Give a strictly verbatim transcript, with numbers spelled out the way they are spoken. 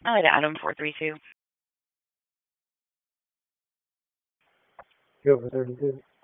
I like Adam four three two. Go for thirty-two.